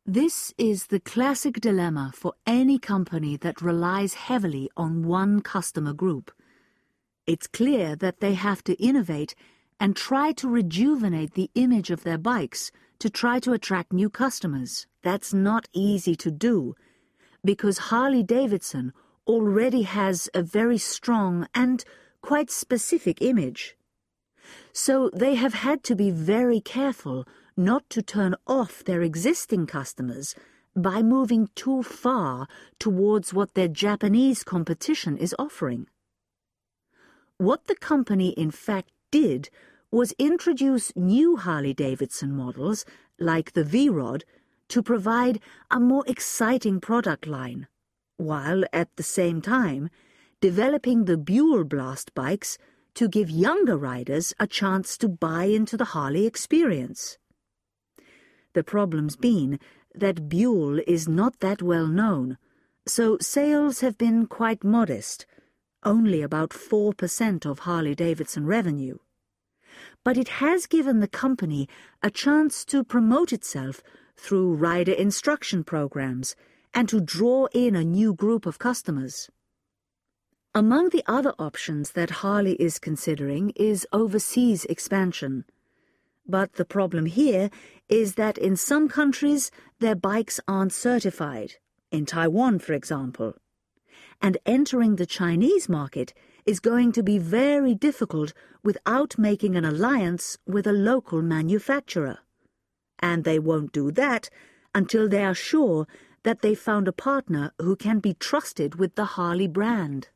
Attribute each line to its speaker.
Speaker 1: This is the classic dilemma for any company that relies heavily on one customer group. It's clear that they have to innovate and try to rejuvenate the image of their bikes to try to attract new customers. That's not easy to do, because Harley-Davidson already has a very strong and quite specific image. So they have had to be very careful not to turn off their existing customers by moving too far towards what their Japanese competition is offering. What the company in fact did was introduce new Harley-Davidson models, like the V-Rod, to provide a more exciting product line, while at the same time developing the Buell Blast bikes to give younger riders a chance to buy into the Harley experience. The problem's been that Buell is not that well known, so sales have been quite modest, only about 4% of Harley-Davidson revenue. But it has given the company a chance to promote itself through rider instruction programs and to draw in a new group of customers. Among the other options that Harley is considering is overseas expansion. But the problem here is that in some countries their bikes aren't certified, in Taiwan for example. And entering the Chinese market is going to be very difficult without making an alliance with a local manufacturer. And they won't do that until they are sure that they've found a partner who can be trusted with the Harley brand.